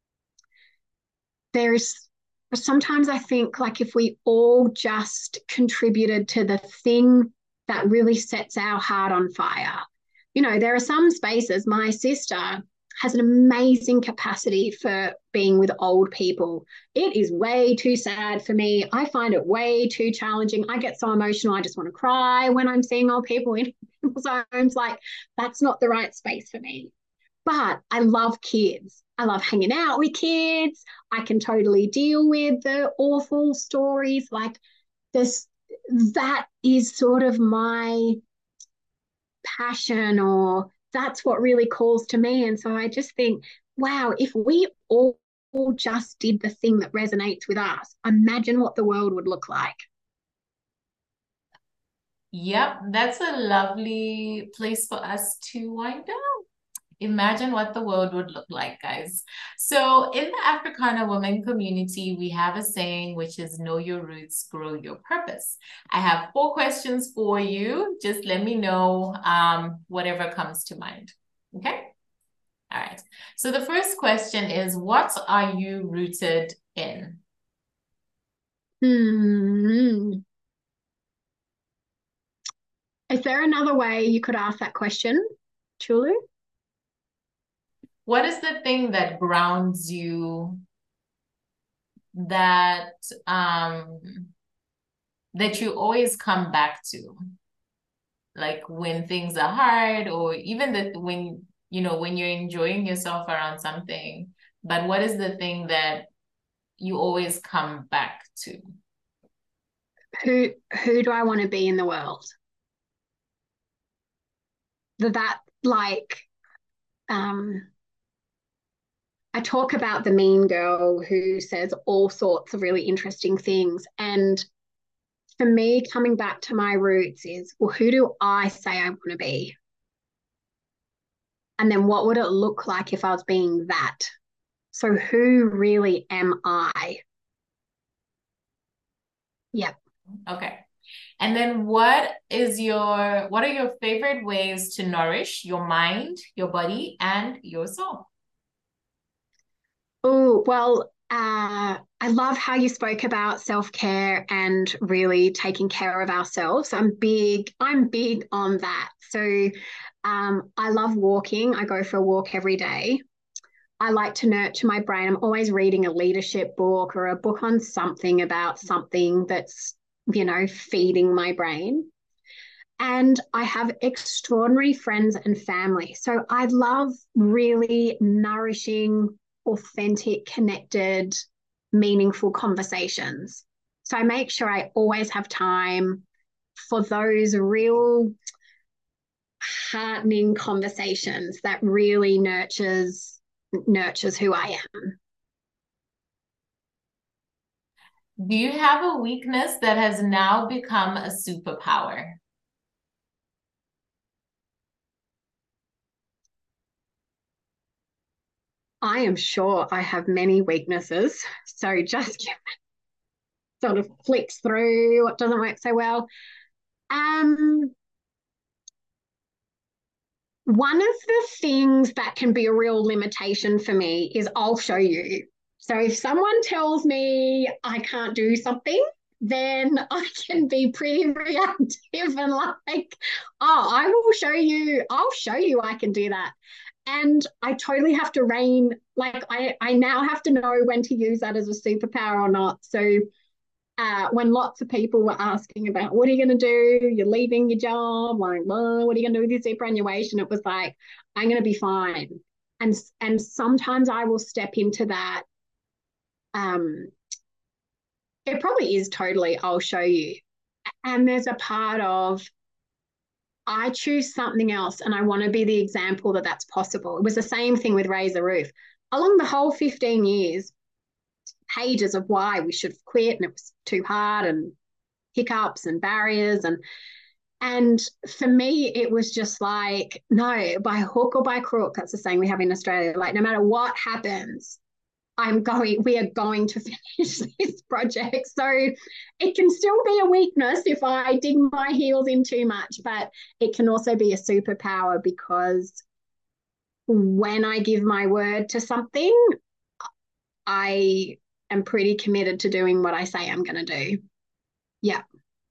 [SPEAKER 2] there's sometimes I think like if we all just contributed to the thing that really sets our heart on fire. You know, there are some spaces, my sister has an amazing capacity for being with old people. It is way too sad for me. I find it way too challenging. I get so emotional. I just want to cry when I'm seeing old people in people's homes. Like, that's not the right space for me. But I love kids. I love hanging out with kids. I can totally deal with the awful stories. Like this, that is sort of my passion, or that's what really calls to me. And so I just think, wow, if we all, all just did the thing that resonates with us, imagine what the world would look like.
[SPEAKER 3] Yep, that's a lovely place for us to wind down. Imagine what the world would look like, guys. So, in the Africana women community, we have a saying which is know your roots, grow your purpose. I have four questions for you. Just let me know um, whatever comes to mind. Okay? All right. So, the first question is, what are you rooted in?
[SPEAKER 2] Hmm. Is there another way you could ask that question, Chulu?
[SPEAKER 3] What is the thing that grounds you, that um that you always come back to? Like when things are hard, or even that when you know when you're enjoying yourself around something, but what is the thing that you always come back to?
[SPEAKER 2] Who who do I want to be in the world? That that like um I talk about the mean girl who says all sorts of really interesting things. And for me, coming back to my roots is, well, who do I say I want to be? And then what would it look like if I was being that? So who really am I? Yep.
[SPEAKER 3] Okay. And then what is your what are your favorite ways to nourish your mind, your body, and your soul?
[SPEAKER 2] Oh, well, uh, I love how you spoke about self-care and really taking care of ourselves. I'm big, I'm big on that. So um, I love walking. I go for a walk every day. I like to nurture my brain. I'm always reading a leadership book or a book on something about something that's, you know, feeding my brain. And I have extraordinary friends and family. So I love really nourishing, authentic, connected, meaningful conversations. So I make sure I always have time for those real heartening conversations that really nurtures nurtures who I am.
[SPEAKER 3] Do you have a weakness that has now become a superpower?
[SPEAKER 2] I am sure I have many weaknesses. So just sort of flicks through what doesn't work so well. Um, one of the things that can be a real limitation for me is I'll show you. So if someone tells me I can't do something, then I can be pretty reactive and like, oh, I will show you, I'll show you I can do that. And I totally have to rein, like I, I now have to know when to use that as a superpower or not. So uh, when lots of people were asking about what are you going to do? You're leaving your job, like, well, what are you going to do with your superannuation? It was like, I'm going to be fine. And and sometimes I will step into that. Um, it probably is totally, I'll show you. And there's a part of I choose something else and I want to be the example that that's possible. It was the same thing with Raise the Roof. Along the whole fifteen years, pages of why we should have quit and it was too hard and hiccups and barriers and and for me it was just like no, by hook or by crook, that's the saying we have in Australia, like no matter what happens, I'm going we are going to finish this project. So it can still be a weakness if I dig my heels in too much, but it can also be a superpower because when I give my word to something, I am pretty committed to doing what I say I'm going to do. Yeah.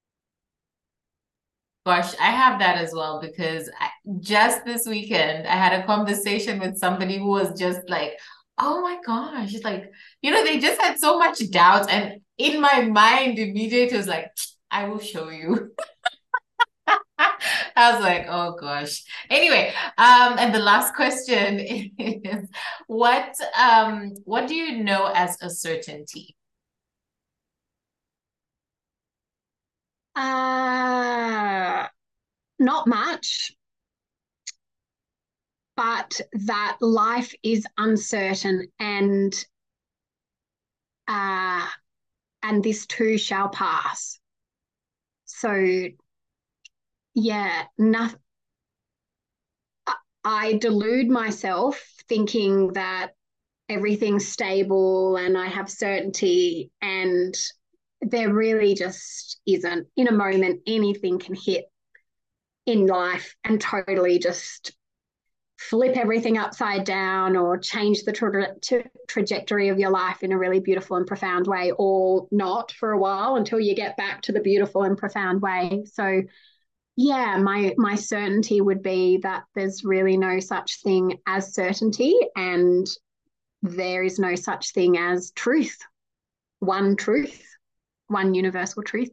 [SPEAKER 3] Gosh, I have that as well because I, just this weekend I had a conversation with somebody who was just like, oh my gosh, it's like, you know, they just had so much doubt. And in my mind, immediately was like, I will show you. I was like, oh gosh. Anyway, um, and the last question is what um what do you know as a certainty?
[SPEAKER 2] Uh, not much, but that life is uncertain and uh, and this too shall pass. So yeah, nothing. I delude myself thinking that everything's stable and I have certainty, and there really just isn't. In a moment, anything can hit in life and totally just flip everything upside down or change the tra- tra- trajectory of your life in a really beautiful and profound way, or not for a while until you get back to the beautiful and profound way. So yeah, my my certainty would be that there's really no such thing as certainty, and there is no such thing as truth. One truth, one universal truth.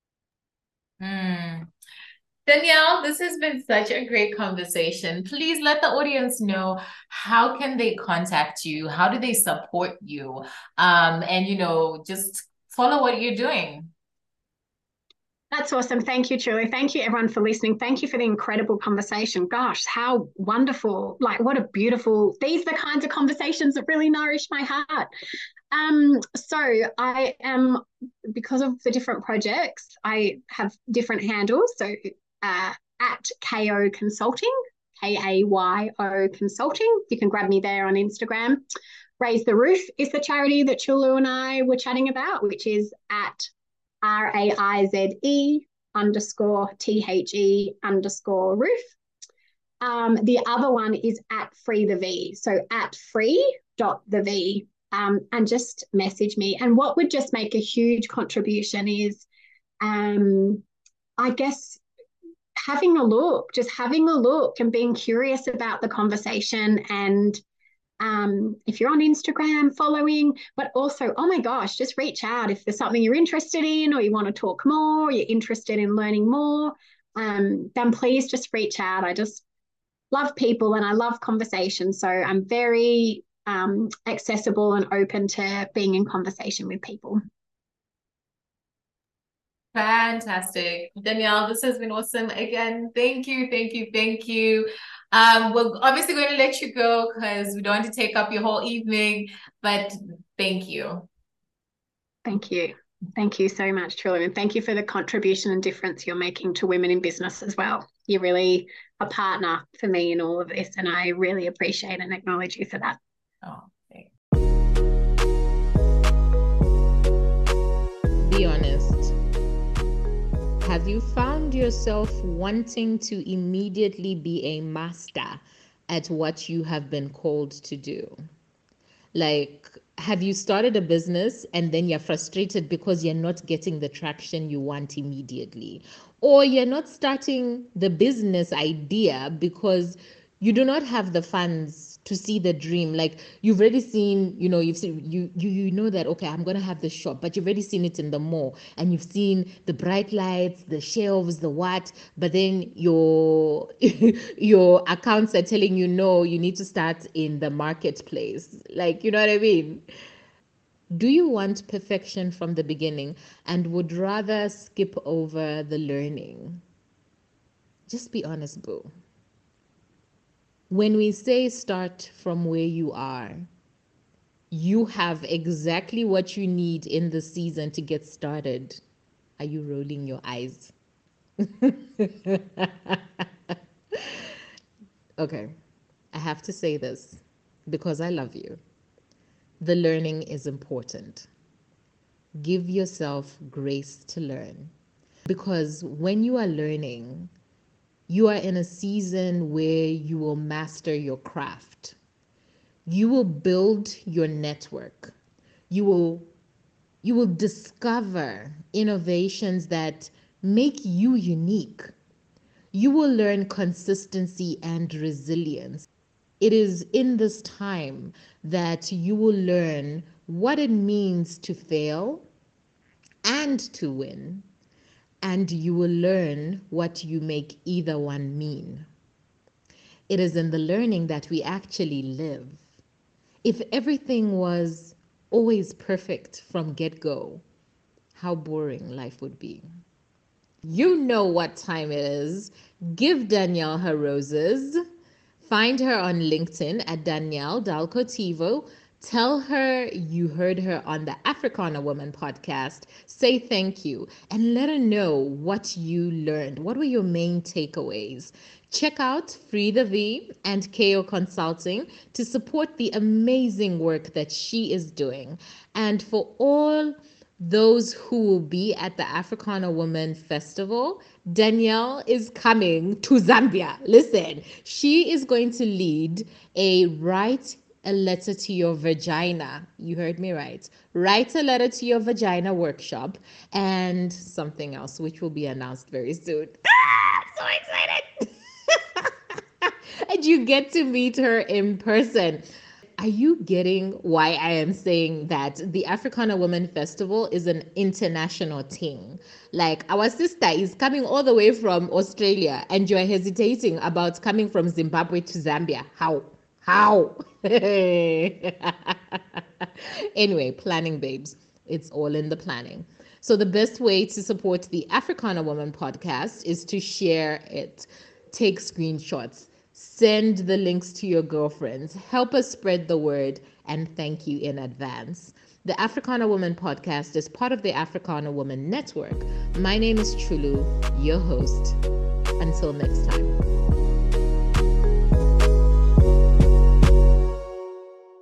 [SPEAKER 3] Mm. Danielle, this has been such a great conversation. Please let the audience know, how can they contact you? How do they support you? Um, and, you know, just follow what you're doing.
[SPEAKER 2] That's awesome. Thank you, Julie. Thank you, everyone, for listening. Thank you for the incredible conversation. Gosh, how wonderful. Like, what a beautiful, these are the kinds of conversations that really nourish my heart. Um, so I am, because of the different projects, I have different handles. So uh, at K O Consulting, K A Y O Consulting. You can grab me there on Instagram. Raise the Roof is the charity that Chulu and I were chatting about, which is at R A I Z E underscore T H E underscore roof. Um, the other one is at Free the V. So at free dot the V. Um, and just message me. And what would just make a huge contribution is, um, I guess, having a look, just having a look and being curious about the conversation. And um, if you're on Instagram, following, but also, oh my gosh, just reach out if there's something you're interested in, or you want to talk more, or you're interested in learning more, um, then please just reach out. I just love people and I love conversation. So I'm very um, accessible and open to being in conversation with people.
[SPEAKER 3] Fantastic. Danielle, this has been awesome. Again, thank you, thank you, thank you. Um, we're obviously going to let you go because we don't want to take up your whole evening, but thank you.
[SPEAKER 2] Thank you. Thank you so much, truly. And thank you for the contribution and difference you're making to women in business as well. You're really a partner for me in all of this, and I really appreciate and acknowledge you for that.
[SPEAKER 3] Oh, thanks.
[SPEAKER 1] Be honest. Have you found yourself wanting to immediately be a master at what you have been called to do? Like, have you started a business and then you're frustrated because you're not getting the traction you want immediately? Or you're not starting the business idea because you do not have the funds to see the dream. Like, you've already seen, you know, you've seen, you, you, you know that, okay, I'm going to have this shop, but you've already seen it in the mall and you've seen the bright lights, the shelves, the what, but then your, your accounts are telling you, no, you need to start in the marketplace. Like, you know what I mean? Do you want perfection from the beginning and would rather skip over the learning? Just be honest, boo. When we say start from where you are, you have exactly what you need in the season to get started. Are you rolling your eyes? Okay, I have to say this because I love you. The learning is important. Give yourself grace to learn, because when you are learning, you are in a season where you will master your craft. You will build your network. You will you will discover innovations that make you unique. You will learn consistency and resilience. It is in this time that you will learn what it means to fail and to win, and you will learn what you make either one mean. It is in the learning that we actually live. If everything was always perfect from get-go, how boring life would be. You know what time it is. Give Danielle her roses. Find her on LinkedIn at Danielle Dalcotivo. Tell her you heard her on the Africana Woman podcast. Say thank you and let her know what you learned. What were your main takeaways? Check out Free the V and K O Consulting to support the amazing work that she is doing. And for all those who will be at the Africana Women Festival, Danielle is coming to Zambia. Listen, she is going to lead a Write a Letter to Your Vagina. You heard me right. Write a Letter to Your Vagina workshop and something else, which will be announced very soon. Ah, I'm so excited. And you get to meet her in person. Are you getting why I am saying that the Africana Women Festival is an international thing? Like, our sister is coming all the way from Australia and you're hesitating about coming from Zimbabwe to Zambia. How? How? Anyway, planning, babes. It's all in the planning. So, the best way to support the Africana Woman podcast is to share it, take screenshots, send the links to your girlfriends, help us spread the word, and thank you in advance. The Africana Woman podcast is part of the Africana Woman Network. My name is Chulu, your host. Until next time.